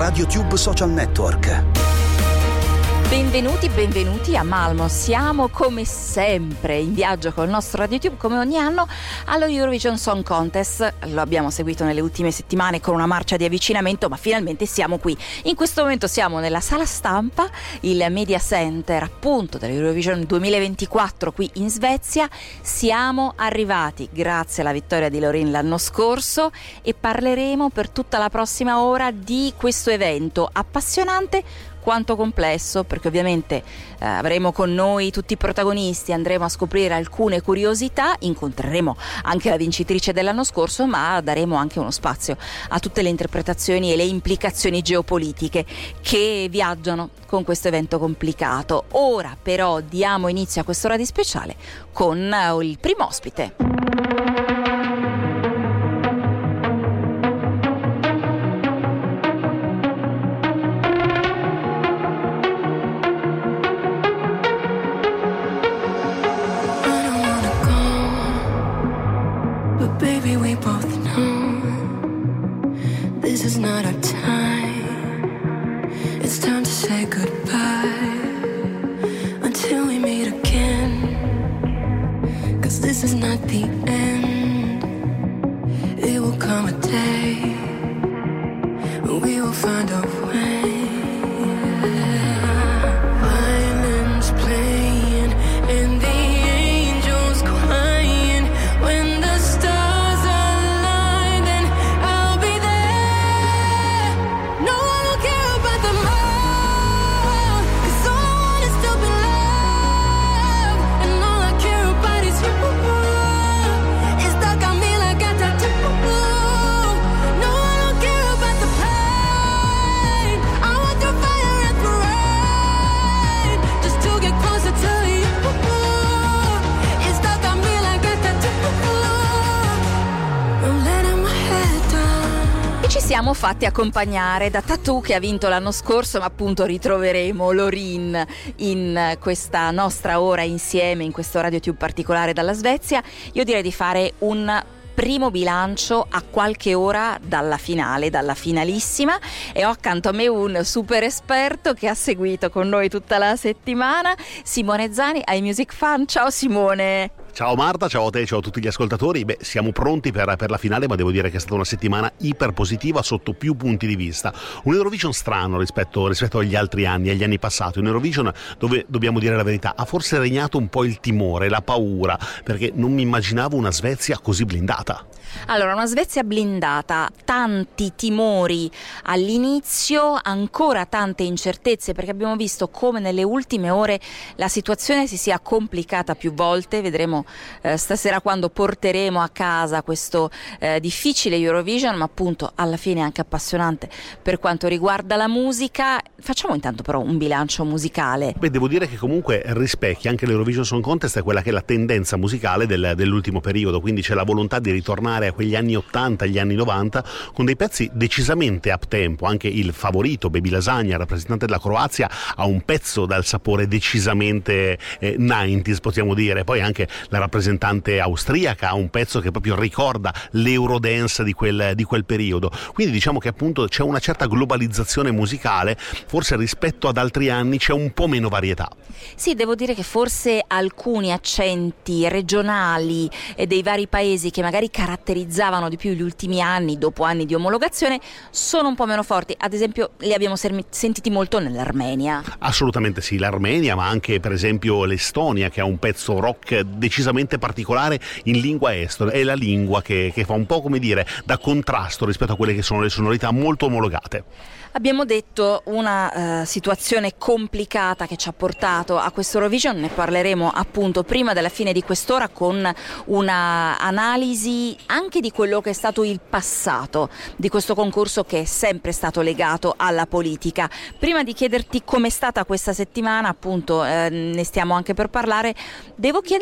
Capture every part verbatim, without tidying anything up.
RadioTube Social Network. Benvenuti, benvenuti a Malmo. Siamo come sempre in viaggio col nostro RadioTube, come ogni anno, allo Eurovision Song Contest. Lo abbiamo seguito nelle ultime settimane con una marcia di avvicinamento, ma finalmente siamo qui. In questo momento siamo nella sala stampa, il Media Center appunto dell'Eurovision duemilaventiquattro qui in Svezia. Siamo arrivati grazie alla vittoria di Loreen l'anno scorso e parleremo per tutta la prossima ora di questo evento appassionante quanto complesso, perché ovviamente eh, avremo con noi tutti i protagonisti, andremo a scoprire alcune curiosità, incontreremo anche la vincitrice dell'anno scorso, ma daremo anche uno spazio a tutte le interpretazioni e le implicazioni geopolitiche che viaggiano con questo evento complicato. Ora però diamo inizio a quest'ora di speciale con eh, il primo ospite. Siamo fatti accompagnare da Tatu, che ha vinto l'anno scorso, ma appunto ritroveremo Loreen in questa nostra ora insieme, in questo RadioTube particolare dalla Svezia. Io direi di fare un primo bilancio a qualche ora dalla finale, dalla finalissima, e ho accanto a me un super esperto che ha seguito con noi tutta la settimana, Simone Zani, iMusic Fan. Ciao Simone! Ciao Marta, ciao a te, ciao a tutti gli ascoltatori. Beh, siamo pronti per, per la finale, ma devo dire che è stata una settimana iper positiva sotto più punti di vista. Un Eurovision strano rispetto, rispetto agli altri anni, agli anni passati. Un Eurovision dove, dobbiamo dire la verità, ha forse regnato un po' il timore, la paura, perché non mi immaginavo una Svezia così blindata. Allora, una Svezia blindata, tanti timori all'inizio, ancora tante incertezze, perché abbiamo visto come nelle ultime ore la situazione si sia complicata più volte. Vedremo eh, stasera quando porteremo a casa questo eh, difficile Eurovision, ma appunto alla fine anche appassionante per quanto riguarda la musica. Facciamo intanto però un bilancio musicale. Beh, devo dire che comunque rispecchia anche l'Eurovision Song Contest, è quella che è la tendenza musicale del, dell'ultimo periodo, quindi c'è la volontà di ritornare a quegli anni ottanta, agli anni novanta, con dei pezzi decisamente up tempo. Anche il favorito Baby Lasagna, rappresentante della Croazia, ha un pezzo dal sapore decisamente eh, novanta, possiamo dire. Poi anche la rappresentante austriaca ha un pezzo che proprio ricorda l'Eurodance di quel, di quel periodo. Quindi diciamo che appunto c'è una certa globalizzazione musicale, forse rispetto ad altri anni c'è un po' meno varietà. Sì, devo dire che forse alcuni accenti regionali e dei vari paesi che magari caratterizzavano di più gli ultimi anni, dopo anni di omologazione, sono un po' meno forti. Ad esempio li abbiamo ser- sentiti molto nell'Armenia. Assolutamente sì, l'Armenia, ma anche per esempio l'Estonia, che ha un pezzo rock decisamente particolare in lingua estone. È la lingua che, che fa un po', come dire, da contrasto rispetto a quelle che sono le sonorità molto omologate. Abbiamo detto una uh, situazione complicata che ci ha portato a questo Eurovision, ne parleremo appunto prima della fine di quest'ora con una analisi anche di quello che è stato il passato di questo concorso, che è sempre stato legato alla politica. Prima di chiederti com'è stata questa settimana, appunto eh, ne stiamo anche per parlare, devo chiederti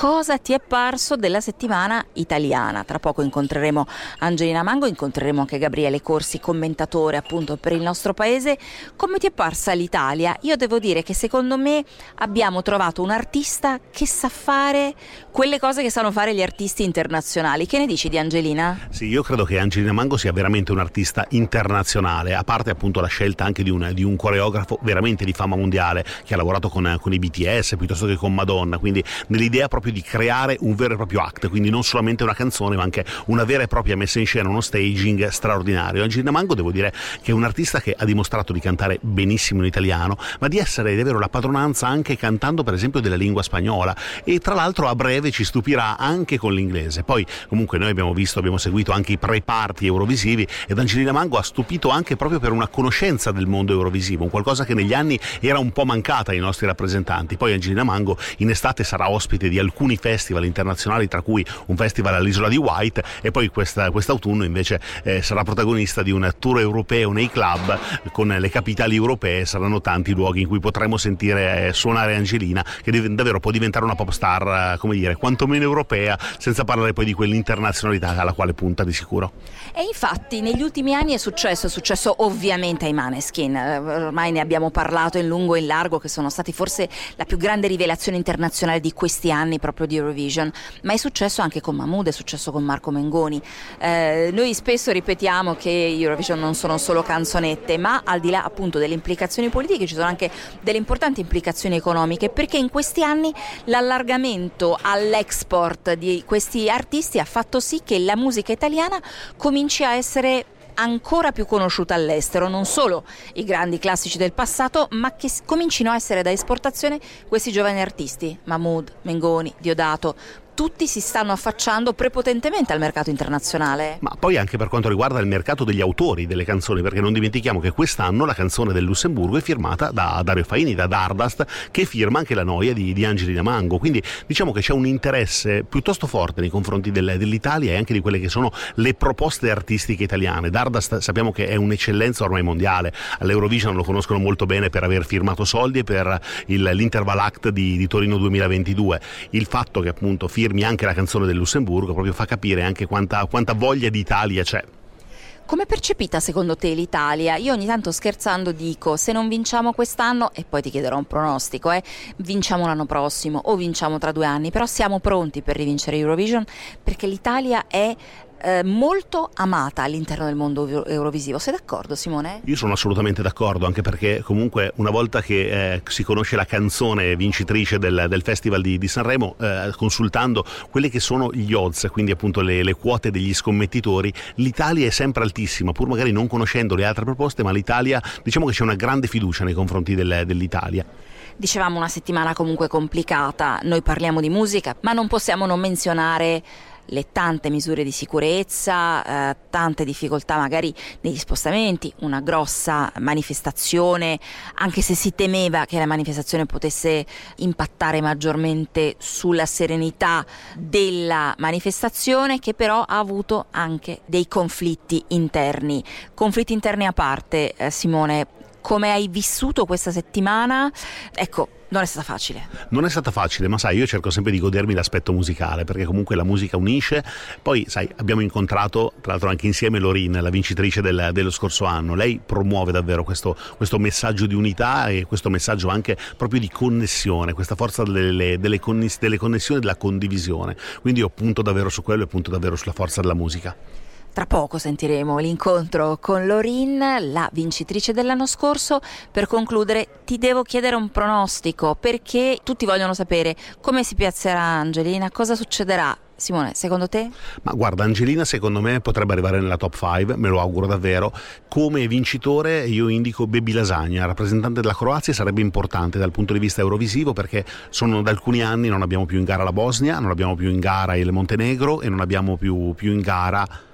cosa ti è parso della settimana italiana. Tra poco incontreremo Angelina Mango, incontreremo anche Gabriele Corsi, commentatore appunto per il nostro paese. Come ti è parsa l'Italia? Io devo dire che secondo me abbiamo trovato un artista che sa fare quelle cose che sanno fare gli artisti internazionali. Che ne dici di Angelina? Sì, io credo che Angelina Mango sia veramente un artista internazionale, a parte appunto la scelta anche di un, di un coreografo veramente di fama mondiale che ha lavorato con, con i B T S piuttosto che con Madonna, quindi nell'idea proprio di creare un vero e proprio act, quindi non solamente una canzone ma anche una vera e propria messa in scena, uno staging straordinario. Angelina Mango devo dire che è un artista che ha dimostrato di cantare benissimo in italiano, ma di essere di avere la padronanza anche cantando per esempio della lingua spagnola, e tra l'altro a breve ci stupirà anche con l'inglese. Poi comunque noi abbiamo visto, abbiamo seguito anche i pre-party eurovisivi, ed Angelina Mango ha stupito anche proprio per una conoscenza del mondo eurovisivo, un qualcosa che negli anni era un po' mancata ai nostri rappresentanti. Poi Angelina Mango in estate sarà ospite di alcuni festival internazionali, tra cui un festival all'isola di White, e poi questa, quest'autunno invece eh, sarà protagonista di un tour europeo nei club con le capitali europee. Saranno tanti i luoghi in cui potremo sentire eh, suonare Angelina, che deve, davvero può diventare una pop star, eh, come dire, quantomeno europea, senza parlare poi di quell'internazionalità alla quale punta di sicuro. E infatti negli ultimi anni è successo, è successo ovviamente ai Maneskin, eh, ormai ne abbiamo parlato in lungo e in largo, che sono stati forse la più grande rivelazione internazionale di questi anni proprio di Eurovision, ma è successo anche con Mahmood, è successo con Marco Mengoni. Eh, noi spesso ripetiamo che Eurovision non sono solo canzonette, ma al di là appunto delle implicazioni politiche ci sono anche delle importanti implicazioni economiche, perché in questi anni l'allargamento all'export di questi artisti ha fatto sì che la musica italiana cominci a essere ancora più conosciuta all'estero, non solo i grandi classici del passato, ma che comincino a essere da esportazione questi giovani artisti, Mahmood, Mengoni, Diodato. Tutti si stanno affacciando prepotentemente al mercato internazionale. Ma poi anche per quanto riguarda il mercato degli autori delle canzoni, perché non dimentichiamo che quest'anno la canzone del Lussemburgo è firmata da Dario Faini, da Dardust, che firma anche La Noia di, di Angelina Mango, quindi diciamo che c'è un interesse piuttosto forte nei confronti del, dell'Italia e anche di quelle che sono le proposte artistiche italiane. Dardust sappiamo che è un'eccellenza ormai mondiale, all'Eurovision lo conoscono molto bene per aver firmato soldi e per il, l'Interval Act di, di Torino duemilaventidue. Il fatto che appunto firmi anche la canzone del Lussemburgo proprio fa capire anche quanta, quanta voglia di Italia c'è. Come è percepita secondo te l'Italia? Io ogni tanto scherzando dico, se non vinciamo quest'anno, e poi ti chiederò un pronostico, eh, vinciamo l'anno prossimo o vinciamo tra due anni, però siamo pronti per rivincere Eurovision, perché l'Italia è Eh, molto amata all'interno del mondo eurovisivo. Sei d'accordo, Simone? Io sono assolutamente d'accordo, anche perché comunque una volta che eh, si conosce la canzone vincitrice del, del Festival di, di Sanremo, eh, consultando quelli che sono gli odds, quindi appunto le, le quote degli scommettitori, l'Italia è sempre altissima, pur magari non conoscendo le altre proposte, ma l'Italia, diciamo che c'è una grande fiducia nei confronti del, dell'Italia. Dicevamo una settimana comunque complicata, noi parliamo di musica, ma non possiamo non menzionare le tante misure di sicurezza, eh, tante difficoltà magari negli spostamenti, una grossa manifestazione, anche se si temeva che la manifestazione potesse impattare maggiormente sulla serenità della manifestazione, che però ha avuto anche dei conflitti interni. Conflitti interni a parte, eh, Simone, come hai vissuto questa settimana? Ecco, non è stata facile. Non è stata facile, ma sai, io cerco sempre di godermi l'aspetto musicale, perché comunque la musica unisce. Poi, sai, abbiamo incontrato, tra l'altro anche insieme, Lorin, la vincitrice del, dello scorso anno. Lei promuove davvero questo, questo messaggio di unità e questo messaggio anche proprio di connessione, questa forza delle, delle, connes- delle connessioni e della condivisione. Quindi io punto davvero su quello e punto davvero sulla forza della musica. Tra poco sentiremo l'incontro con Lorin, la vincitrice dell'anno scorso. Per concludere ti devo chiedere un pronostico, perché tutti vogliono sapere come si piazzerà Angelina, cosa succederà. Simone, secondo te? Ma guarda, Angelina secondo me potrebbe arrivare nella top cinque, me lo auguro davvero. Come vincitore io indico Baby Lasagna, rappresentante della Croazia. Sarebbe importante dal punto di vista eurovisivo, perché sono da alcuni anni non abbiamo più in gara la Bosnia, non abbiamo più in gara il Montenegro e non abbiamo più, più in gara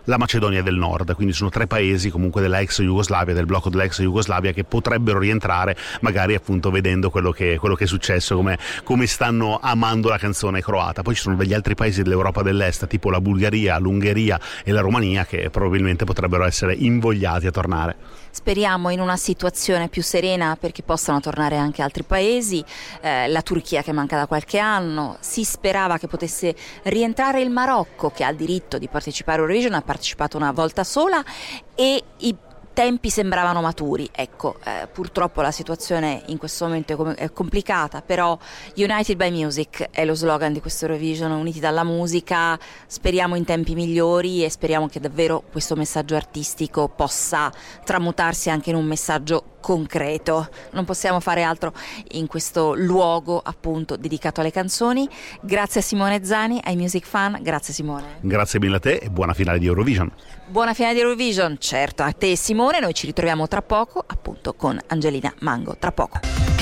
la Macedonia del Nord, quindi sono tre paesi comunque della ex Jugoslavia, del blocco della ex Jugoslavia, che potrebbero rientrare magari appunto vedendo quello che, quello che è successo, come, come stanno amando la canzone croata. Poi ci sono degli altri paesi dell'Europa dell'Est tipo la Bulgaria, l'Ungheria e la Romania che probabilmente potrebbero essere invogliati a tornare. Speriamo in una situazione più serena perché possano tornare anche altri paesi, eh, la Turchia che manca da qualche anno, si sperava che potesse rientrare il Marocco che ha il diritto di partecipare a Eurovision, ha partecipato una volta sola e i tempi sembravano maturi. Ecco, eh, purtroppo la situazione in questo momento è, com- è complicata, però United by Music è lo slogan di questo Eurovision, uniti dalla musica, speriamo in tempi migliori e speriamo che davvero questo messaggio artistico possa tramutarsi anche in un messaggio concreto. Non possiamo fare altro in questo luogo appunto dedicato alle canzoni. Grazie a Simone Zani, ai Music Fan, grazie Simone. Grazie mille a te e buona finale di Eurovision. Buona finale di Eurovision, certo, a te Simone, noi ci ritroviamo tra poco appunto con Angelina Mango, tra poco.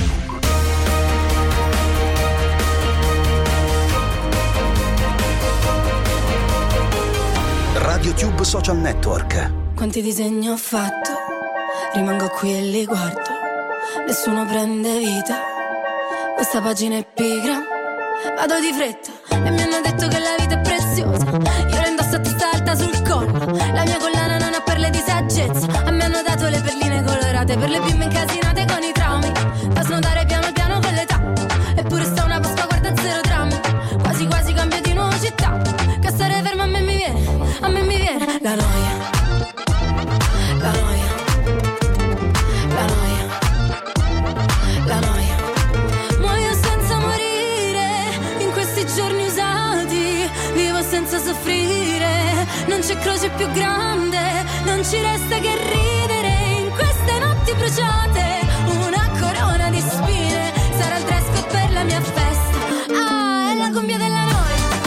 RadioTube Social Network. Quanti disegni ho fatto, rimango qui e li guardo, nessuno prende vita, questa pagina è pigra, vado di fretta e mi hanno detto che la vita è preziosa, io la indosso a testa alta sul collo, la mia collana non ha perle di saggezza, a me hanno dato le perline colorate per le bimbe incasinate con i traumi, da snodare piano piano con l'età, eppure sta una Pasqua guarda zero drammi, quasi quasi cambio di nuovo città, che stare ferma a me mi viene, a me mi viene la noia, la noia, la noia, la noia, muoio senza morire, in questi giorni usati, vivo senza soffrire, non c'è croce più grande, non ci resta che ridere, in queste notti bruciate, una corona di spine, sarà il dress code per la mia festa, ah, è la cumbia della noia.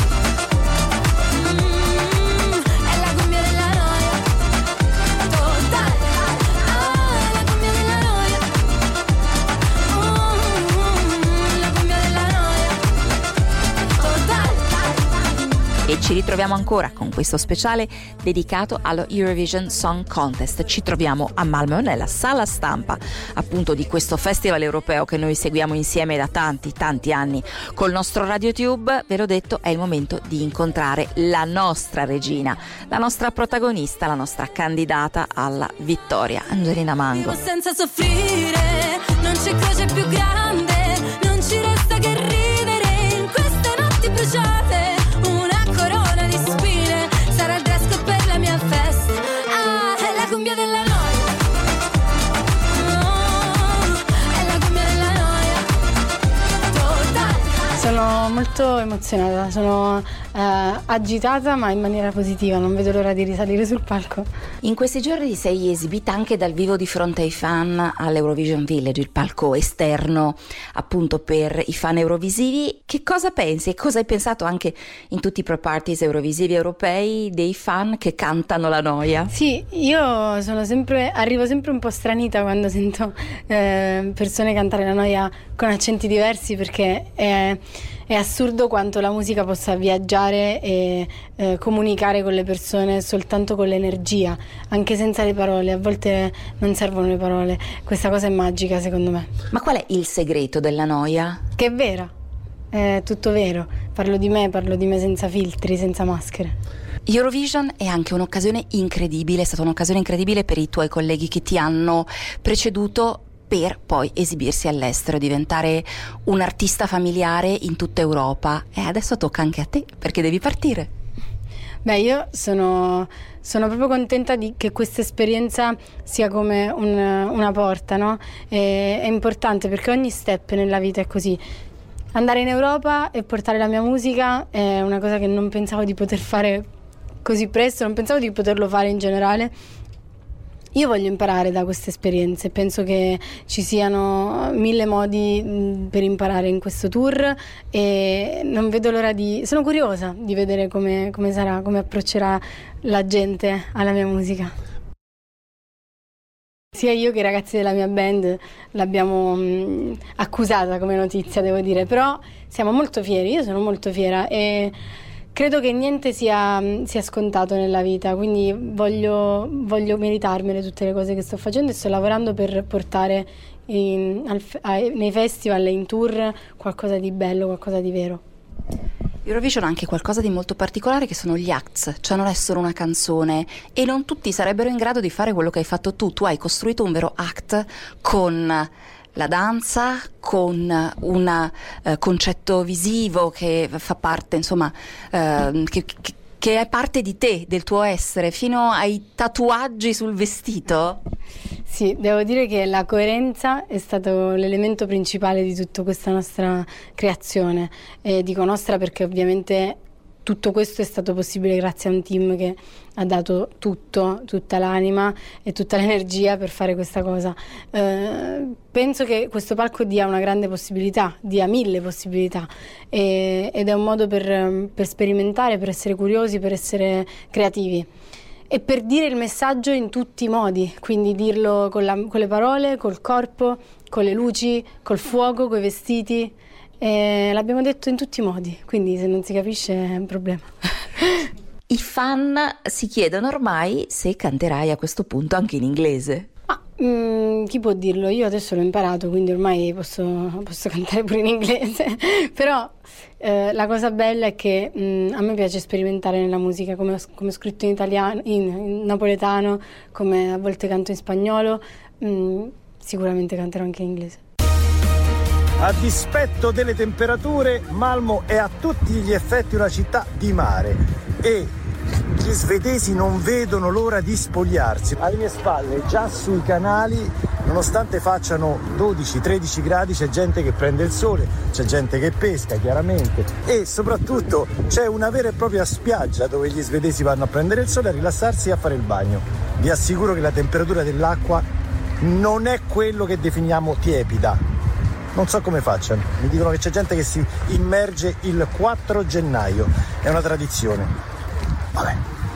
E ci ritroviamo ancora con questo speciale dedicato allo Eurovision Song Contest. Ci troviamo a Malmö nella sala stampa appunto di questo festival europeo che noi seguiamo insieme da tanti tanti anni col nostro RadioTube. Ve l'ho detto, è il momento di incontrare la nostra regina, la nostra protagonista, la nostra candidata alla vittoria, Angelina Mango. Senza soffrire, non c'è croce più grande, non ci resta che ridere, in queste notti bruciate, cumbia della noia, oh, è la cumbia della noia totale. Sono molto emozionata, sono eh, agitata ma in maniera positiva, non vedo l'ora di risalire sul palco. In questi giorni sei esibita anche dal vivo di fronte ai fan all'Eurovision Village, il palco esterno appunto per i fan eurovisivi. Che cosa pensi e cosa hai pensato anche in tutti i pre-parties eurovisivi europei dei fan che cantano la noia? Sì, io sono sempre, arrivo sempre un po' stranita quando sento eh, persone cantare la noia con accenti diversi, perché è, è assurdo quanto la musica possa viaggiare e eh, comunicare con le persone soltanto con l'energia, anche senza le parole. A volte non servono le parole, questa cosa è magica secondo me. Ma qual è il segreto della noia? Che è vera, è tutto vero, parlo di me, parlo di me senza filtri, senza maschere. Eurovision è anche un'occasione incredibile, è stata un'occasione incredibile per i tuoi colleghi che ti hanno preceduto, per poi esibirsi all'estero, diventare un artista familiare in tutta Europa. E adesso tocca anche a te, perché devi partire. Beh, io sono, sono proprio contenta di che questa esperienza sia come un, una porta, no? E, è importante perché ogni step nella vita è così. Andare in Europa e portare la mia musica è una cosa che non pensavo di poter fare così presto, non pensavo di poterlo fare in generale. Io voglio imparare da queste esperienze, penso che ci siano mille modi mh, per imparare in questo tour e non vedo l'ora di... sono curiosa di vedere come, come sarà, come approccerà la gente alla mia musica. Sia io che i ragazzi della mia band l'abbiamo mh, accusata come notizia, devo dire, però siamo molto fieri, io sono molto fiera e credo che niente sia, sia scontato nella vita, quindi voglio, voglio meritarmele tutte le cose che sto facendo e sto lavorando per portare in, al, ai, nei festival e in tour qualcosa di bello, qualcosa di vero. Eurovision ha anche qualcosa di molto particolare che sono gli acts, cioè non è solo una canzone e non tutti sarebbero in grado di fare quello che hai fatto tu. Tu hai costruito un vero act con la danza, con un uh, concetto visivo che fa parte, insomma, uh, che, che, che è parte di te, del tuo essere, fino ai tatuaggi sul vestito. Sì, devo dire che la coerenza è stato l'elemento principale di tutta questa nostra creazione. E dico nostra perché ovviamente tutto questo è stato possibile grazie a un team che ha dato tutto, tutta l'anima e tutta l'energia per fare questa cosa. Eh, penso che questo palco dia una grande possibilità, dia mille possibilità e, ed è un modo per, per sperimentare, per essere curiosi, per essere creativi. E per dire il messaggio in tutti i modi, quindi dirlo con, la, con le parole, col corpo, con le luci, col fuoco, coi vestiti. E l'abbiamo detto in tutti i modi, quindi se non si capisce è un problema. I fan si chiedono ormai se canterai a questo punto anche in inglese. Ah, mm, chi può dirlo? Io adesso l'ho imparato, quindi ormai posso, posso cantare pure in inglese. Però eh, la cosa bella è che mm, a me piace sperimentare nella musica, come ho, come ho scritto in italiano, in, in napoletano, come a volte canto in spagnolo. Mm, sicuramente canterò anche in inglese. A dispetto delle temperature, Malmö è a tutti gli effetti una città di mare e gli svedesi non vedono l'ora di spogliarsi. Alle mie spalle, già sui canali, nonostante facciano dodici tredici gradi, c'è gente che prende il sole, c'è gente che pesca chiaramente e soprattutto c'è una vera e propria spiaggia dove gli svedesi vanno a prendere il sole, a rilassarsi e a fare il bagno. Vi assicuro che la temperatura dell'acqua non è quello che definiamo tiepida. Non so come facciano, mi dicono che c'è gente che si immerge il quattro gennaio, è una tradizione. Vabbè.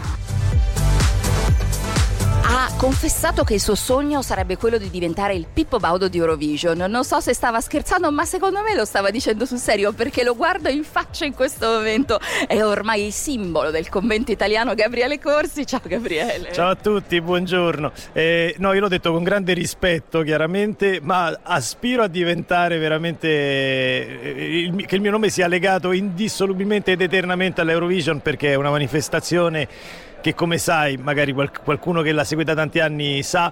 Ha confessato che il suo sogno sarebbe quello di diventare il Pippo Baudo di Eurovision. Non so se stava scherzando, ma secondo me lo stava dicendo sul serio, perché lo guardo in faccia in questo momento. È ormai il simbolo del commento italiano, Gabriele Corsi. Ciao Gabriele. Ciao a tutti, buongiorno. Eh, no, io l'ho detto con grande rispetto, chiaramente, ma aspiro a diventare veramente eh, il, che il mio nome sia legato indissolubilmente ed eternamente all'Eurovision, perché è una manifestazione che, come sai, magari qualcuno che l'ha seguita tanti anni sa,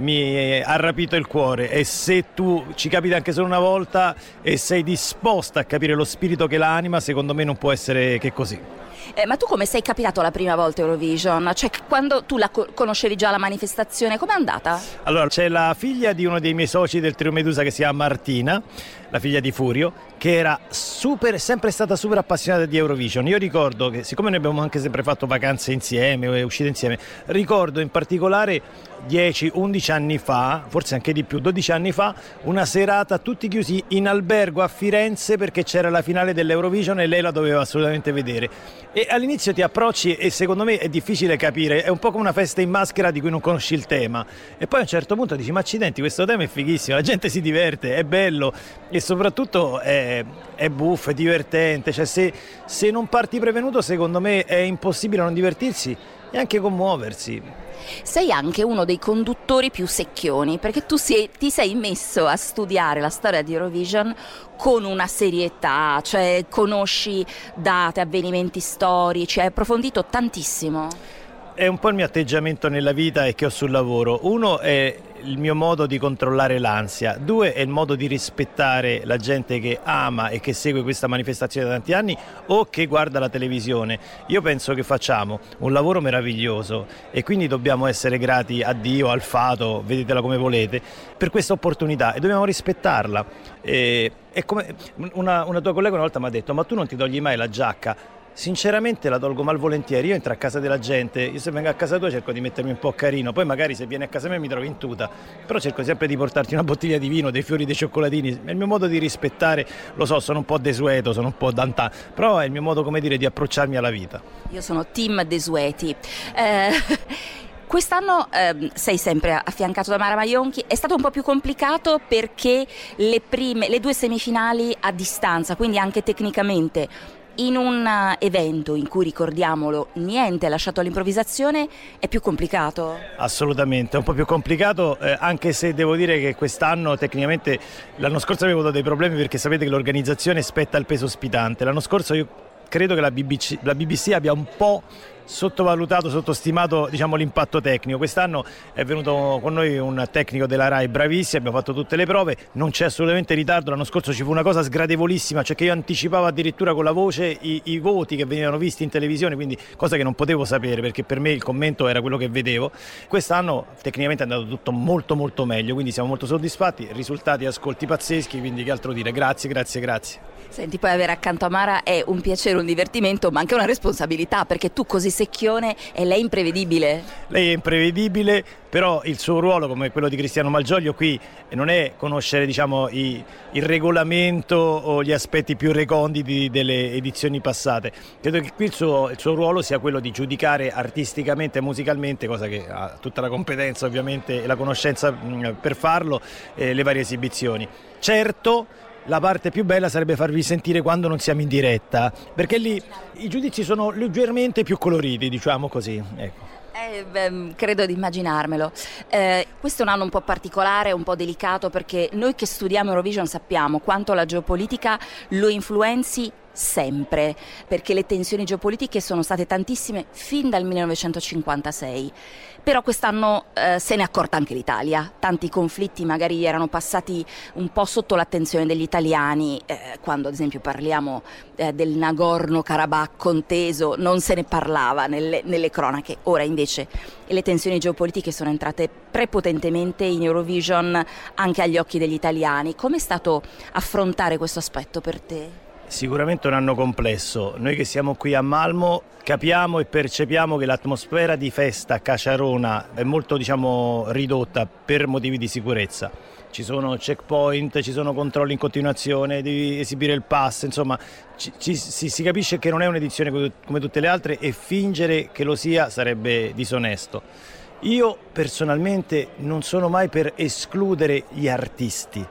mi ha rapito il cuore, e se tu ci capiti anche solo una volta e sei disposta a capire lo spirito che la anima, secondo me non può essere che così. Eh, ma tu come sei capitato la prima volta a Eurovision? Cioè, quando tu la co- conoscevi già la manifestazione, com'è andata? Allora, c'è la figlia di uno dei miei soci del Trio Medusa che si chiama Martina, la figlia di Furio, che era super, sempre stata super appassionata di Eurovision. Io ricordo che, siccome noi abbiamo anche sempre fatto vacanze insieme, uscite insieme, ricordo in particolare dieci undici anni fa, forse anche di più, dodici anni fa, una serata tutti chiusi in albergo a Firenze perché c'era la finale dell'Eurovision e lei la doveva assolutamente vedere. E all'inizio ti approcci e secondo me è difficile capire, è un po' come una festa in maschera di cui non conosci il tema, e poi a un certo punto dici: ma accidenti, questo tema è fighissimo, la gente si diverte, è bello e soprattutto è, è buffo, è divertente. Cioè, se, se non parti prevenuto, secondo me è impossibile non divertirsi e anche commuoversi. Sei anche uno dei conduttori più secchioni, perché tu sei, ti sei messo a studiare la storia di Eurovision con una serietà, cioè conosci date, avvenimenti storici, hai approfondito tantissimo. È un po' il mio atteggiamento nella vita e che ho sul lavoro. Uno è il mio modo di controllare l'ansia, due è il modo di rispettare la gente che ama e che segue questa manifestazione da tanti anni o che guarda la televisione. Io penso che facciamo un lavoro meraviglioso e quindi dobbiamo essere grati a Dio, al fato, vedetela come volete, per questa opportunità e dobbiamo rispettarla. E, è come una, una tua collega una volta mi ha detto: ma tu non ti togli mai la giacca? Sinceramente la tolgo malvolentieri. Io entro a casa della gente, io se vengo a casa tua cerco di mettermi un po' carino, poi magari se vieni a casa mia mi trovi in tuta, però cerco sempre di portarti una bottiglia di vino, dei fiori, dei cioccolatini. È il mio modo di rispettare, lo so, sono un po' desueto, sono un po' d'antan, però è il mio modo, come dire, di approcciarmi alla vita. Io sono team desueti. Eh... Quest'anno eh, sei sempre affiancato da Mara Maionchi, è stato un po' più complicato perché le prime, le due semifinali a distanza, quindi anche tecnicamente In un evento in cui, ricordiamolo, niente è lasciato all'improvvisazione, è più complicato? Assolutamente, è un po' più complicato, eh, anche se devo dire che quest'anno tecnicamente, l'anno scorso avevo avuto dei problemi perché sapete che l'organizzazione spetta al peso ospitante. L'anno scorso io credo che la B B C, la B B C abbia un po' sottovalutato, sottostimato diciamo, l'impatto tecnico. Quest'anno è venuto con noi un tecnico della RAI bravissimo, abbiamo fatto tutte le prove, non c'è assolutamente ritardo. L'anno scorso ci fu una cosa sgradevolissima, cioè che io anticipavo addirittura con la voce i, i voti che venivano visti in televisione, quindi cosa che non potevo sapere perché per me il commento era quello che vedevo. Quest'anno tecnicamente è andato tutto molto molto meglio, quindi siamo molto soddisfatti, risultati e ascolti pazzeschi, quindi che altro dire, grazie grazie grazie. Senti, poi avere accanto a Mara è un piacere, un divertimento, ma anche una responsabilità, perché tu così secchione e lei imprevedibile. Lei è imprevedibile, però il suo ruolo, come quello di Cristiano Malgioglio, qui non è conoscere diciamo, i, il regolamento o gli aspetti più reconditi delle edizioni passate. Credo che qui il suo, il suo ruolo sia quello di giudicare artisticamente e musicalmente, cosa che ha tutta la competenza ovviamente e la conoscenza mh, per farlo, eh, le varie esibizioni. Certo, la parte più bella sarebbe farvi sentire quando non siamo in diretta, perché lì i giudizi sono leggermente più coloriti, diciamo così. Ecco. Eh, beh, credo di immaginarmelo. Eh, questo è un anno un po' particolare, un po' delicato, perché noi che studiamo Eurovision sappiamo quanto la geopolitica lo influenzi sempre, perché le tensioni geopolitiche sono state tantissime fin dal millenovecentocinquantasei. Però quest'anno eh, se ne è accorta anche l'Italia, tanti conflitti magari erano passati un po' sotto l'attenzione degli italiani, eh, quando ad esempio parliamo eh, del Nagorno-Karabakh conteso non se ne parlava nelle, nelle cronache, ora invece le tensioni geopolitiche sono entrate prepotentemente in Eurovision anche agli occhi degli italiani. Com'è stato affrontare questo aspetto per te? Sicuramente un anno complesso. Noi che siamo qui a Malmo capiamo e percepiamo che l'atmosfera di festa a Caciarona è molto diciamo, ridotta per motivi di sicurezza. Ci sono checkpoint, ci sono controlli in continuazione, devi esibire il pass, insomma ci, ci, si, si capisce che non è un'edizione come tutte le altre e fingere che lo sia sarebbe disonesto. Io personalmente non sono mai per escludere gli artisti.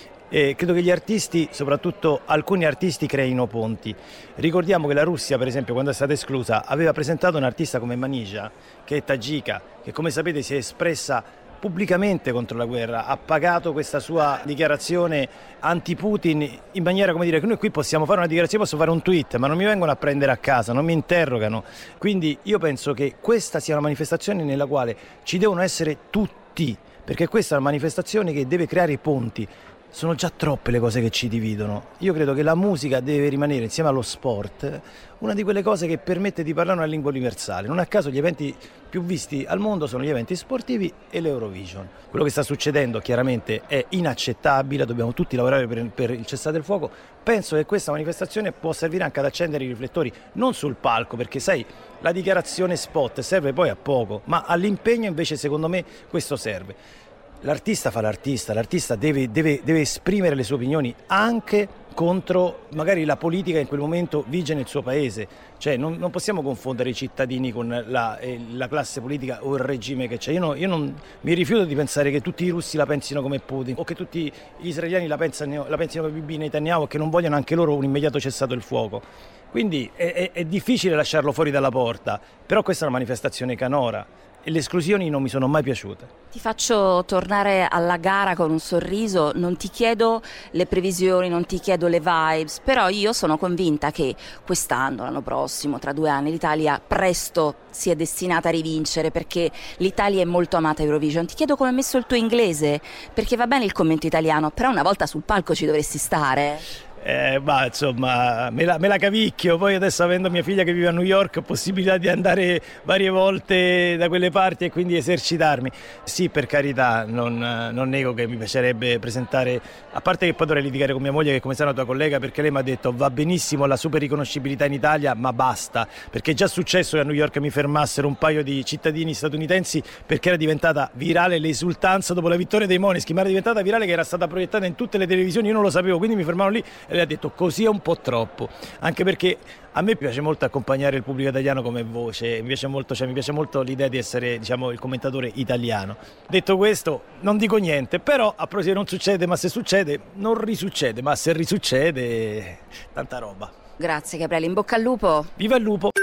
E credo che gli artisti, soprattutto alcuni artisti, creino ponti. Ricordiamo che la Russia, per esempio, quando è stata esclusa, aveva presentato un artista come Manija, che è tagika, che come sapete si è espressa pubblicamente contro la guerra, ha pagato questa sua dichiarazione anti-Putin in maniera come dire che noi qui possiamo fare una dichiarazione, posso fare un tweet, ma non mi vengono a prendere a casa, non mi interrogano. Quindi io penso che questa sia una manifestazione nella quale ci devono essere tutti, perché questa è una manifestazione che deve creare ponti. Sono già troppe le cose che ci dividono. Io credo che la musica deve rimanere, insieme allo sport, una di quelle cose che permette di parlare una lingua universale. Non a caso gli eventi più visti al mondo sono gli eventi sportivi e l'Eurovision. Quello che sta succedendo chiaramente è inaccettabile, dobbiamo tutti lavorare per, per il cessate il fuoco. Penso che questa manifestazione può servire anche ad accendere i riflettori, non sul palco, perché sai, la dichiarazione spot serve poi a poco, ma all'impegno invece secondo me questo serve. L'artista fa l'artista, l'artista deve, deve, deve esprimere le sue opinioni anche contro magari la politica che in quel momento vige nel suo paese. Cioè non, non possiamo confondere i cittadini con la, eh, la classe politica o il regime che c'è. Io, no, io non mi rifiuto di pensare che tutti i russi la pensino come Putin o che tutti gli israeliani la pensano, la pensino come Bibi Netanyahu e che non vogliono anche loro un immediato cessato il fuoco. Quindi è, è, è difficile lasciarlo fuori dalla porta, però questa è una manifestazione canora. E le esclusioni non mi sono mai piaciute. Ti faccio tornare alla gara con un sorriso, non ti chiedo le previsioni, non ti chiedo le vibes, però io sono convinta che quest'anno, l'anno prossimo, tra due anni, l'Italia presto sia destinata a rivincere, perché l'Italia è molto amata a Eurovision. Ti chiedo come è messo il tuo inglese, perché va bene il commento italiano, però una volta sul palco ci dovresti stare. Eh, bah, insomma, me la, me la cavicchio. Poi adesso, avendo mia figlia che vive a New York, ho possibilità di andare varie volte da quelle parti e quindi esercitarmi. Sì, per carità, non, non nego che mi piacerebbe presentare, a parte che poi dovrei litigare con mia moglie, che come sa una tua collega, perché lei mi ha detto va benissimo la super riconoscibilità in Italia, ma basta, perché è già successo che a New York mi fermassero un paio di cittadini statunitensi perché era diventata virale l'esultanza dopo la vittoria dei Måneskin, ma era diventata virale che era stata proiettata in tutte le televisioni, io non lo sapevo, quindi mi fermavano lì. E lei ha detto così è un po' troppo, anche perché a me piace molto accompagnare il pubblico italiano come voce, mi piace molto, cioè, mi piace molto l'idea di essere, diciamo, il commentatore italiano. Detto questo, non dico niente, però a proposito non succede, ma se succede non risuccede, ma se risuccede tanta roba. Grazie Gabriele, in bocca al lupo. Viva il lupo!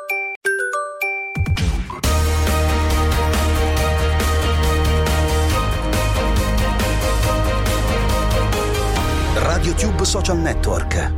RadioTube Social Network.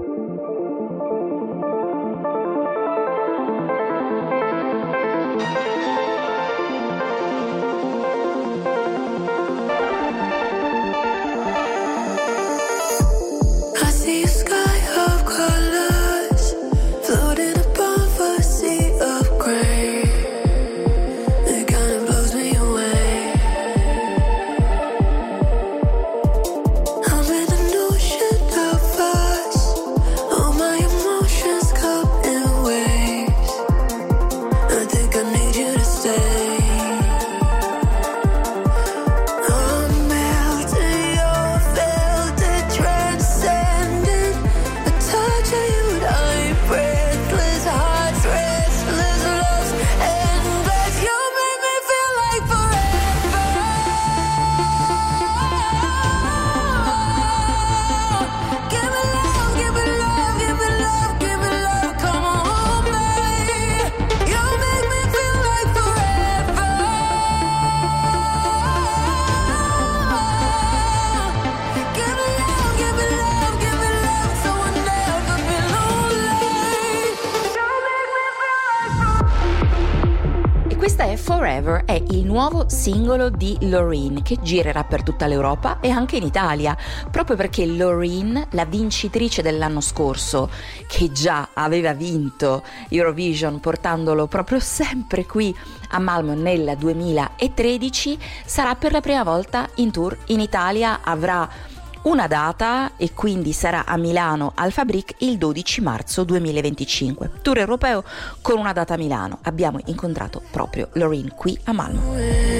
Forever è il nuovo singolo di Loreen che girerà per tutta l'Europa e anche in Italia, proprio perché Loreen, la vincitrice dell'anno scorso, che già aveva vinto Eurovision portandolo proprio sempre qui a Malmö nel duemilatredici, sarà per la prima volta in tour in Italia, avrà una data e quindi sarà a Milano al Fabric il dodici marzo duemilaventicinque. Tour europeo con una data a Milano. Abbiamo incontrato proprio Loreen qui a Malmö.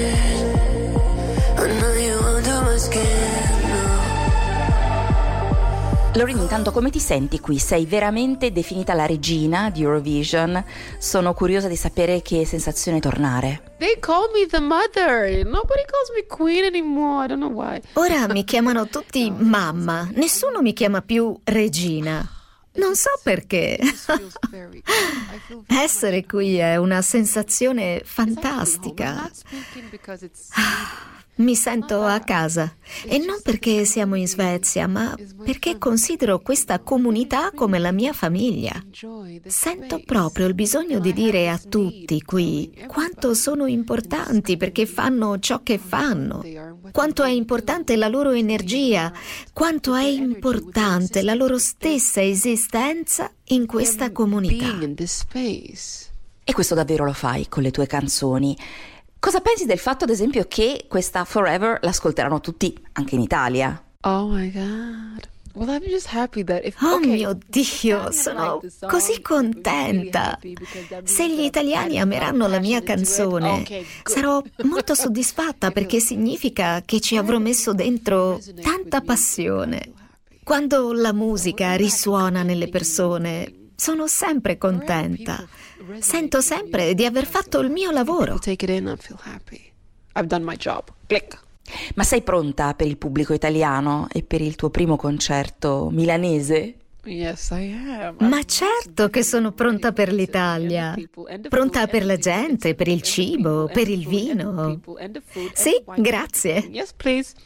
Loreen, intanto come ti senti qui? Sei veramente definita la regina di Eurovision. Sono curiosa di sapere che sensazione tornare. They call me the mother. Nobody calls me queen anymore. I don't know why. Ora mi chiamano tutti mamma. Nessuno mi chiama più regina. Non so perché. Essere qui è una sensazione fantastica. Mi sento a casa, e non perché siamo in Svezia, ma perché considero questa comunità come la mia famiglia. Sento proprio il bisogno di dire a tutti qui quanto sono importanti perché fanno ciò che fanno, quanto è importante la loro energia, quanto è importante la loro stessa esistenza in questa comunità. E questo davvero lo fai con le tue canzoni. Cosa pensi del fatto, ad esempio, che questa Forever l'ascolteranno tutti anche in Italia? Oh my God. Well, I'm just happy that if, oh okay, mio Dio, sono così contenta. Se gli italiani ameranno la mia canzone, sarò molto soddisfatta perché significa che ci avrò messo dentro tanta passione. Quando la musica risuona nelle persone, sono sempre contenta. Sento sempre di aver fatto il mio lavoro. take it in, I feel happy. I've done my job. Click. Ma sei pronta per il pubblico italiano e per il tuo primo concerto milanese? Yes, I am. Ma certo che sono pronta per l'Italia. Pronta per la gente, per il cibo, per il vino. Sì, grazie. Yes, please.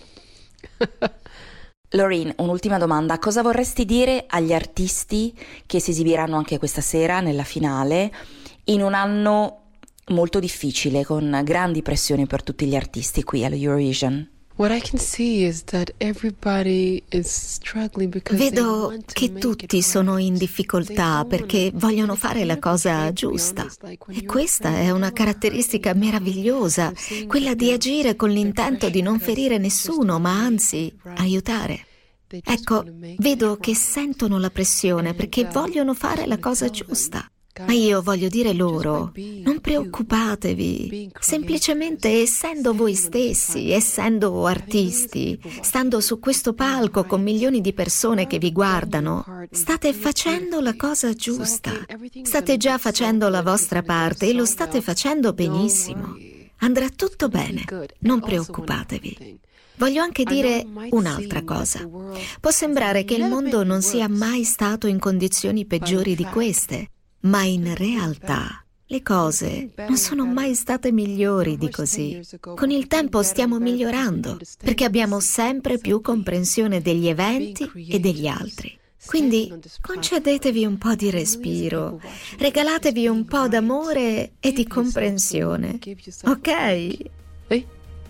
Loreen, un'ultima domanda. Cosa vorresti dire agli artisti che si esibiranno anche questa sera nella finale in un anno molto difficile, con grandi pressioni per tutti gli artisti qui allo Eurovision? What I can see is that everybody is struggling because Vedo che tutti sono in difficoltà perché vogliono fare la cosa giusta. E questa è una caratteristica meravigliosa, quella di agire con l'intento di non ferire nessuno, ma anzi aiutare. Ecco, vedo che sentono la pressione perché vogliono fare la cosa giusta. Ma io voglio dire loro, non preoccupatevi, semplicemente essendo voi stessi, essendo artisti, stando su questo palco con milioni di persone che vi guardano, state facendo la cosa giusta, state già facendo la vostra parte e lo state facendo benissimo. Andrà tutto bene, non preoccupatevi. Voglio anche dire un'altra cosa. Può sembrare che il mondo non sia mai stato in condizioni peggiori di queste, ma in realtà le cose non sono mai state migliori di così. Con il tempo stiamo migliorando, perché abbiamo sempre più comprensione degli eventi e degli altri. Quindi concedetevi un po' di respiro, regalatevi un po' d'amore e di comprensione, ok? Eh?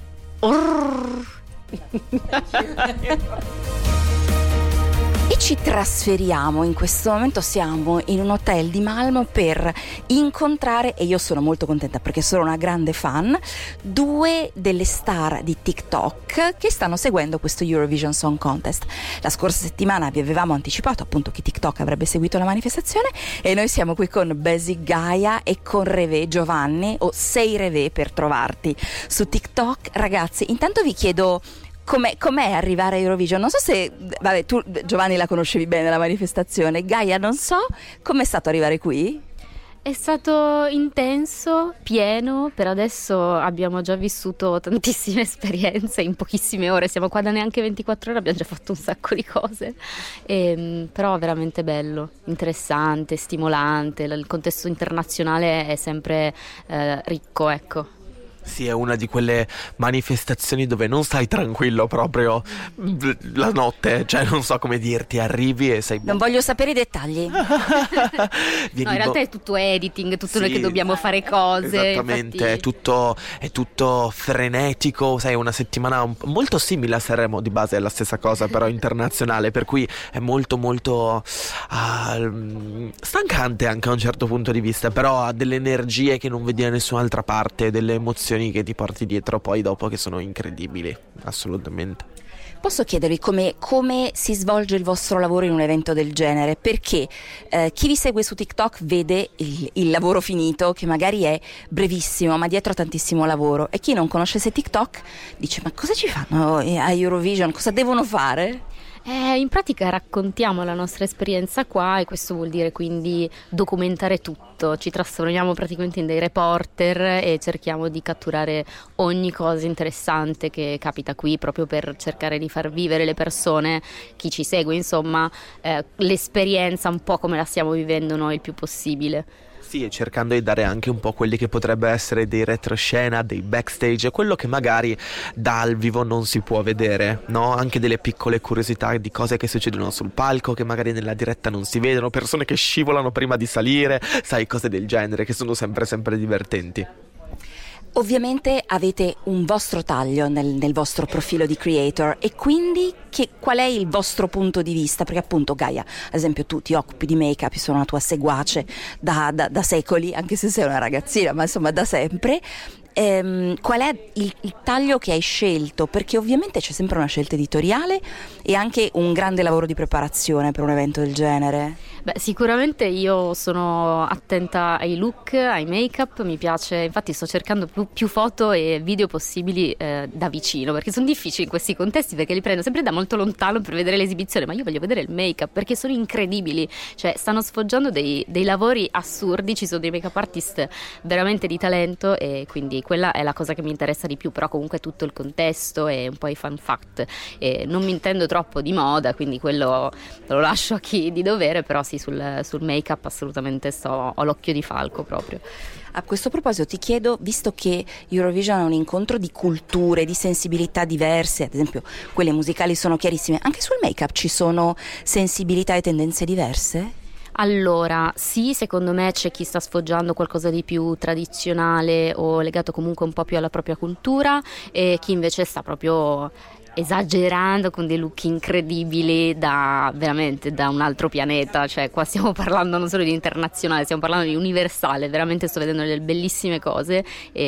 E ci trasferiamo, in questo momento siamo in un hotel di Malmo per incontrare, e io sono molto contenta perché sono una grande fan, due delle star di TikTok che stanno seguendo questo Eurovision Song Contest. La scorsa settimana vi avevamo anticipato appunto che TikTok avrebbe seguito la manifestazione e noi siamo qui con Basic Gaia e con Revé Giovanni, o Sei Revé per trovarti su TikTok. Ragazzi, intanto vi chiedo Com'è, com'è arrivare a Eurovision? Non so se, vabbè, tu Giovanni la conoscevi bene la manifestazione, Gaia non so, com'è stato arrivare qui? È stato intenso, pieno, per adesso abbiamo già vissuto tantissime esperienze in pochissime ore, siamo qua da neanche ventiquattro ore, abbiamo già fatto un sacco di cose, e, però veramente bello, interessante, stimolante, il contesto internazionale è sempre eh, ricco, ecco. Sì, è una di quelle manifestazioni dove non stai tranquillo proprio la notte, cioè non so come dirti, arrivi e sei... Non voglio sapere i dettagli. No, in realtà è tutto editing, tutto sì, noi che dobbiamo fare cose. Esattamente, infatti... è, tutto, è tutto frenetico, sai, una settimana un, molto simile a Sanremo, di base è la stessa cosa, però internazionale, per cui è molto molto uh, stancante anche a un certo punto di vista, però ha delle energie che non vedi da nessun'altra parte, delle emozioni che ti porti dietro poi dopo che sono incredibili, assolutamente. Posso chiedervi come, come si svolge il vostro lavoro in un evento del genere? Perché eh, chi vi segue su TikTok vede il, il lavoro finito, che magari è brevissimo, ma dietro tantissimo lavoro, e chi non conoscesse TikTok dice: ma cosa ci fanno a Eurovision? Cosa devono fare? Eh, in pratica raccontiamo la nostra esperienza qua, e questo vuol dire quindi documentare tutto, ci trasformiamo praticamente in dei reporter e cerchiamo di catturare ogni cosa interessante che capita qui, proprio per cercare di far vivere le persone, chi ci segue insomma, eh, l'esperienza un po' come la stiamo vivendo noi il più possibile. Sì, e cercando di dare anche un po' quelli che potrebbero essere dei retroscena, dei backstage, quello che magari dal vivo non si può vedere, no? Anche delle piccole curiosità di cose che succedono sul palco, che magari nella diretta non si vedono, persone che scivolano prima di salire, sai, cose del genere che sono sempre sempre divertenti. Ovviamente avete un vostro taglio nel, nel vostro profilo di creator, e quindi che, qual è il vostro punto di vista? Perché appunto Gaia, ad esempio, tu ti occupi di make-up, io sono una tua seguace da, da, da secoli, anche se sei una ragazzina, ma insomma da sempre. Ehm, qual è il, il taglio che hai scelto? Perché ovviamente c'è sempre una scelta editoriale e anche un grande lavoro di preparazione per un evento del genere. Beh, sicuramente io sono attenta ai look, ai make-up, mi piace, infatti sto cercando più, più foto e video possibili eh, da vicino, perché sono difficili in questi contesti, perché li prendo sempre da molto lontano per vedere l'esibizione, ma io voglio vedere il make-up perché sono incredibili, cioè stanno sfoggiando dei, dei lavori assurdi, ci sono dei make-up artist veramente di talento, e quindi quella è la cosa che mi interessa di più, però comunque tutto il contesto e un po' i fun fact, e non mi intendo troppo di moda, quindi quello lo lascio a chi di dovere, però sì, sul, sul make-up assolutamente sto, ho l'occhio di falco proprio. A questo proposito ti chiedo, visto che Eurovision è un incontro di culture, di sensibilità diverse, ad esempio quelle musicali sono chiarissime, anche sul make-up ci sono sensibilità e tendenze diverse? Allora, sì, secondo me c'è chi sta sfoggiando qualcosa di più tradizionale o legato comunque un po' più alla propria cultura, e chi invece sta proprio esagerando con dei look incredibili da veramente da un altro pianeta, cioè qua stiamo parlando non solo di internazionale, stiamo parlando di universale, veramente sto vedendo delle bellissime cose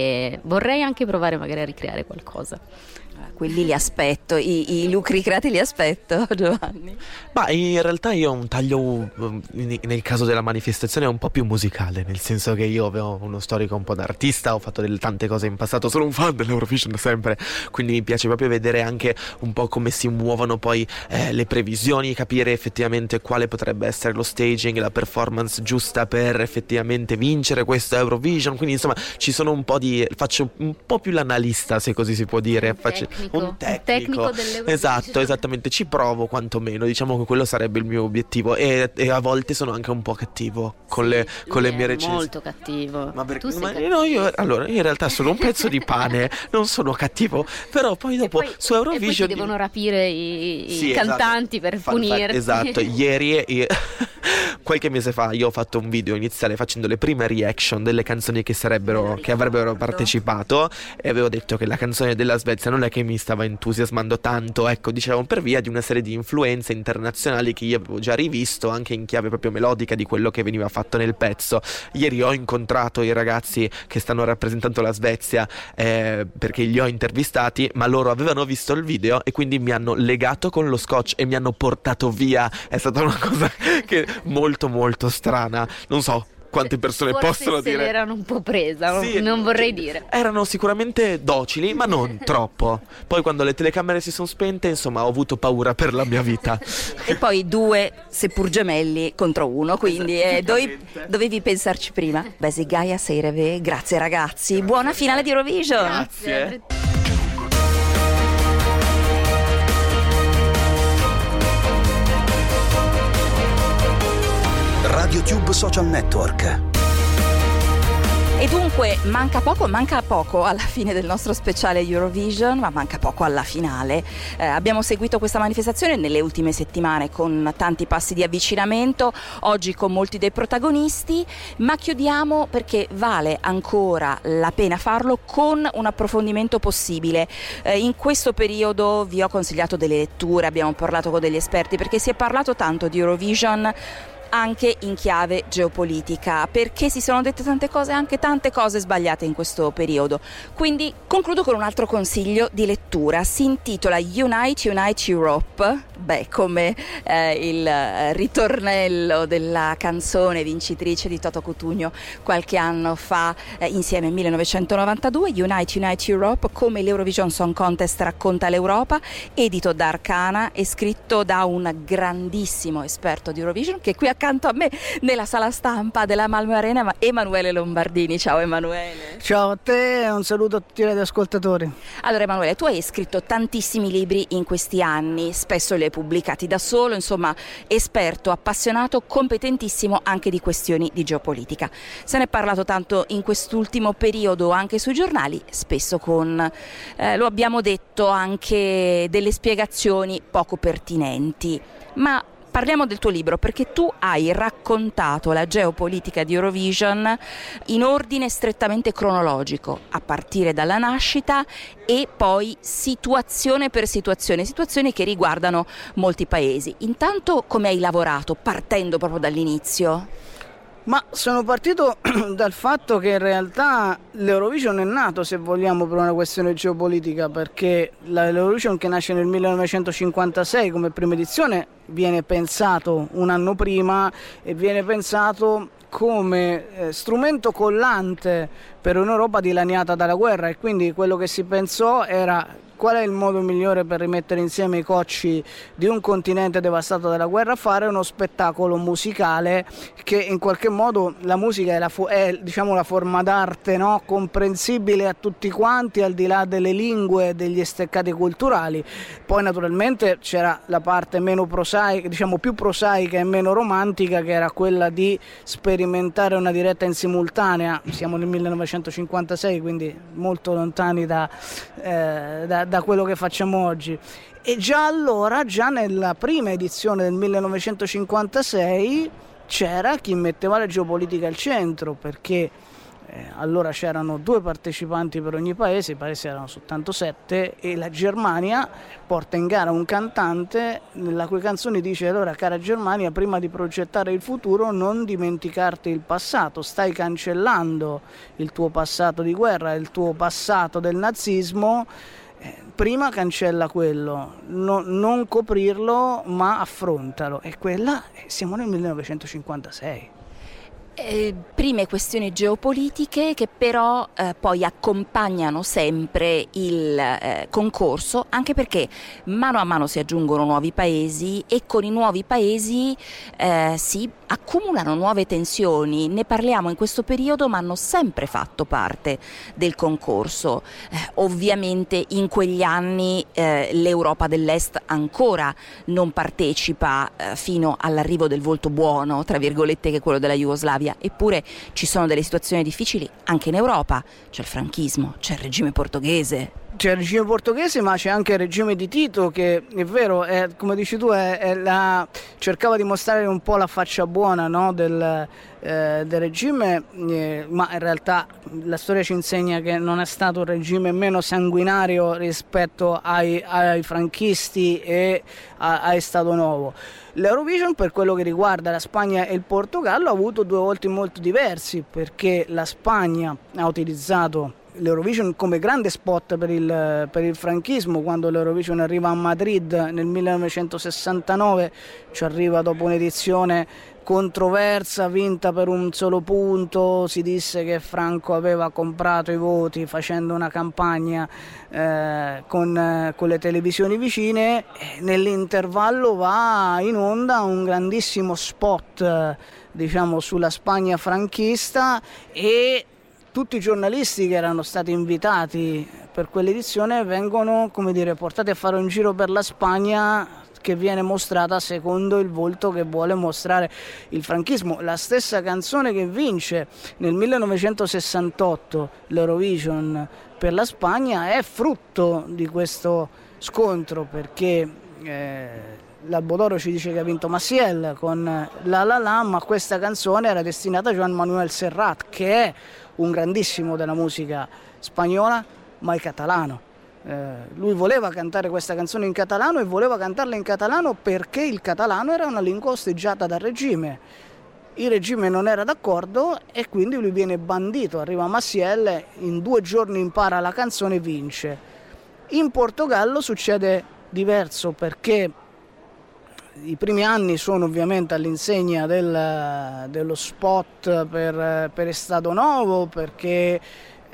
e vorrei anche provare magari a ricreare qualcosa. Quelli li aspetto, i, i look ricreati li aspetto, Giovanni. Ma in realtà io ho un taglio, nel caso della manifestazione, un po' più musicale, nel senso che io avevo uno storico un po' da artista, ho fatto delle tante cose in passato, sono un fan dell'Eurovision sempre, quindi mi piace proprio vedere anche un po' come si muovono poi eh, le previsioni, capire effettivamente quale potrebbe essere lo staging e la performance giusta per effettivamente vincere questo Eurovision. Quindi insomma ci sono un po' di, faccio un po' più l'analista, se così si può dire, un faccio tecnico, un tecnico, un tecnico dell'Eurovision. esatto, esattamente, ci provo quantomeno, diciamo che quello sarebbe il mio obiettivo, e, e a volte sono anche un po' cattivo con Sì, le, con le mie è recensioni. molto cattivo. Ma perché? Tu sei Ma cattivo. no, io allora io in realtà sono un pezzo di pane, non sono cattivo, però poi dopo E poi- su E poi Eurovision ti devono rapire i, i Sì, esatto. cantanti per Fun fact, punirti. esatto, ieri io- qualche mese fa io ho fatto un video iniziale facendo le prime reaction delle canzoni che sarebbero che avrebbero partecipato, e avevo detto che la canzone della Svezia non è che mi stava entusiasmando tanto, ecco, diciamo, per via di una serie di influenze internazionali che io avevo già rivisto anche in chiave proprio melodica di quello che veniva fatto nel pezzo. Ieri ho incontrato i ragazzi che stanno rappresentando la Svezia eh, perché li ho intervistati, ma loro avevano visto il video e quindi mi hanno legato con lo scotch e mi hanno portato via. È stata una cosa che molto molto strana, non so quante persone Forse possono se dire. l'erano un po' presa, Sì, non vorrei dire. Erano sicuramente docili, ma non troppo. Poi quando le telecamere si sono spente, insomma, ho avuto paura per la mia vita. E poi due, seppur gemelli, contro uno, quindi eh, dovevi, dovevi pensarci prima. Basi Gaia Seireve, grazie ragazzi, buona finale di Eurovision. Grazie. RadioTube Social Network. E dunque manca poco, manca poco alla fine del nostro speciale Eurovision, ma manca poco alla finale. Eh, abbiamo seguito questa manifestazione nelle ultime settimane con tanti passi di avvicinamento, oggi con molti dei protagonisti, ma chiudiamo perché vale ancora la pena farlo con un approfondimento possibile. Eh, in questo periodo vi ho consigliato delle letture, abbiamo parlato con degli esperti, perché si è parlato tanto di Eurovision anche in chiave geopolitica, perché si sono dette tante cose, anche tante cose sbagliate in questo periodo. Quindi concludo con un altro consiglio di lettura, si intitola Unite, Unite Europe, beh, come eh, il ritornello della canzone vincitrice di Toto Cutugno qualche anno fa, eh, insieme nel millenovecentonovantadue, Unite, Unite Europe, come l'Eurovision Song Contest racconta l'Europa, edito da Arcana e scritto da un grandissimo esperto di Eurovision che qui accanto a me nella sala stampa della Malmö Arena, ma Emanuele Lombardini. Ciao Emanuele. Ciao a te e un saluto a tutti gli ascoltatori. Allora Emanuele, tu hai scritto tantissimi libri in questi anni, spesso li hai pubblicati da solo, insomma esperto, appassionato, competentissimo anche di questioni di geopolitica. Se ne è parlato tanto in quest'ultimo periodo anche sui giornali, spesso con, eh, lo abbiamo detto, anche delle spiegazioni poco pertinenti. Ma parliamo del tuo libro, perché tu hai raccontato la geopolitica di Eurovision in ordine strettamente cronologico, a partire dalla nascita e poi situazione per situazione, situazioni che riguardano molti paesi. Intanto come hai lavorato, partendo proprio dall'inizio? Ma sono partito dal fatto che in realtà l'Eurovision è nato, se vogliamo, per una questione geopolitica, perché la- l'Eurovision, che nasce nel millenovecentocinquantasei come prima edizione, viene pensato un anno prima e viene pensato come eh, strumento collante per un'Europa dilaniata dalla guerra, e quindi quello che si pensò era: qual è il modo migliore per rimettere insieme i cocci di un continente devastato dalla guerra? Fare uno spettacolo musicale che in qualche modo, la musica è, la, fo- è diciamo la forma d'arte, no? Comprensibile a tutti quanti, al di là delle lingue e degli steccati culturali. Poi naturalmente c'era la parte meno prosaica, diciamo più prosaica e meno romantica, che era quella di sperimentare una diretta in simultanea. Siamo nel millenovecentocinquantasei, quindi molto lontani da, eh, da da quello che facciamo oggi. E già allora, già nella prima edizione del millenovecentocinquantasei, c'era chi metteva la geopolitica al centro, perché eh, allora c'erano due partecipanti per ogni paese, i paesi erano soltanto sette, e la Germania porta in gara un cantante nella cui canzone dice: allora, cara Germania, prima di progettare il futuro non dimenticarti il passato, stai cancellando il tuo passato di guerra, il tuo passato del nazismo. Prima cancella quello, no, non coprirlo, ma affrontalo. E quella, siamo nel millenovecentocinquantasei. Eh, prime questioni geopolitiche che però eh, poi accompagnano sempre il eh, concorso, anche perché mano a mano si aggiungono nuovi paesi e con i nuovi paesi eh, si accumulano nuove tensioni. Ne parliamo in questo periodo, ma hanno sempre fatto parte del concorso. Eh, ovviamente in quegli anni eh, l'Europa dell'Est ancora non partecipa eh, fino all'arrivo del volto buono, tra virgolette, che è quello della Jugoslavia. Eppure ci sono delle situazioni difficili anche in Europa, c'è il franchismo, c'è il regime portoghese. C'è il regime portoghese, ma c'è anche il regime di Tito che, è vero, è, come dici tu, è, è la, cercava di mostrare un po' la faccia buona, no, del, eh, del regime, eh, ma in realtà la storia ci insegna che non è stato un regime meno sanguinario rispetto ai, ai franchisti e a, a Stato Nuovo. L'Eurovision, per quello che riguarda la Spagna e il Portogallo, ha avuto due volti molto diversi, perché la Spagna ha utilizzato l'Eurovision come grande spot per il, per il franchismo. Quando l'Eurovision arriva a Madrid nel millenovecentosessantanove, ci arriva dopo un'edizione controversa, vinta per un solo punto. Si disse che Franco aveva comprato i voti facendo una campagna eh, con, eh, con le televisioni vicine. Nell'intervallo va in onda un grandissimo spot eh, diciamo sulla Spagna franchista, e tutti i giornalisti che erano stati invitati per quell'edizione vengono, come dire, portati a fare un giro per la Spagna che viene mostrata secondo il volto che vuole mostrare il franchismo. La stessa canzone che vince nel millenovecentosessantotto l'Eurovision per la Spagna è frutto di questo scontro, perché eh, l'Albo d'Oro ci dice che ha vinto Maciel con La La La, ma questa canzone era destinata a Joan Manuel Serrat, che è un grandissimo della musica spagnola, ma è catalano. Eh, lui voleva cantare questa canzone in catalano, e voleva cantarla in catalano perché il catalano era una lingua osteggiata dal regime. Il regime non era d'accordo e quindi lui viene bandito. Arriva Maciel, in due giorni impara la canzone e vince. In Portogallo succede diverso, perché i primi anni sono ovviamente all'insegna del, dello spot per, per Stato Novo, perché eh,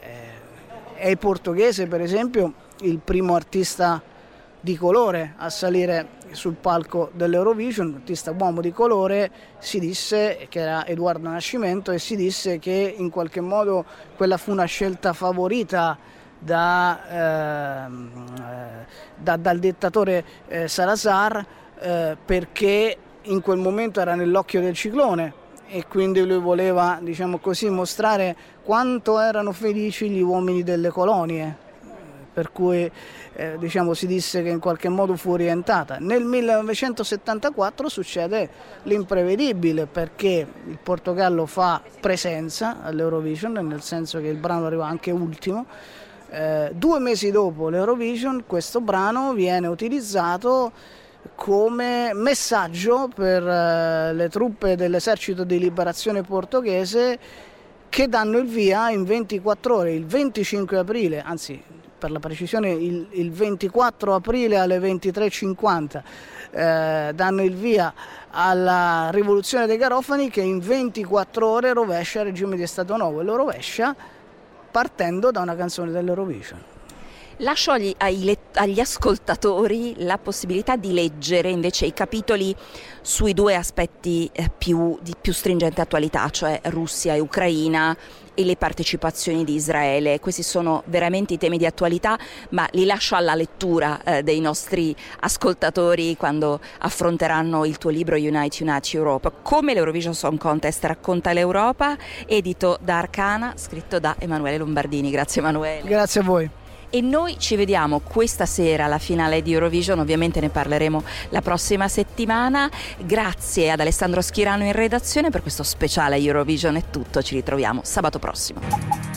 è il portoghese, per esempio, il primo artista di colore a salire sul palco dell'Eurovision, artista uomo di colore. Si disse che era Edoardo Nascimento, e si disse che in qualche modo quella fu una scelta favorita da, eh, da, dal dittatore eh, Salazar, Eh, perché in quel momento era nell'occhio del ciclone, e quindi lui voleva, diciamo così, mostrare quanto erano felici gli uomini delle colonie, per cui eh, diciamo si disse che in qualche modo fu orientata. Nel millenovecentosettantaquattro succede l'imprevedibile, perché il Portogallo fa presenza all'Eurovision, nel senso che il brano arriva anche ultimo. Eh, due mesi dopo l'Eurovision questo brano viene utilizzato come messaggio per uh, le truppe dell'esercito di liberazione portoghese, che danno il via in ventiquattro ore, il venticinque aprile, anzi per la precisione il, il ventiquattro aprile alle ventitré e cinquanta, eh, danno il via alla rivoluzione dei garofani, che in ventiquattro ore rovescia il regime di Stato Nuovo, e lo rovescia partendo da una canzone dell'Eurovision. Lascio agli, agli ascoltatori la possibilità di leggere invece i capitoli sui due aspetti eh, più, di più stringente attualità, cioè Russia e Ucraina, e le partecipazioni di Israele. Questi sono veramente i temi di attualità, ma li lascio alla lettura eh, dei nostri ascoltatori quando affronteranno il tuo libro Unite, Unite Europe. Come l'Eurovision Song Contest racconta l'Europa, edito da Arcana, scritto da Emanuele Lombardini. Grazie Emanuele. Grazie a voi. E noi ci vediamo questa sera alla finale di Eurovision, ovviamente ne parleremo la prossima settimana. Grazie ad Alessandro Schirano in redazione per questo speciale Eurovision, è tutto, ci ritroviamo sabato prossimo.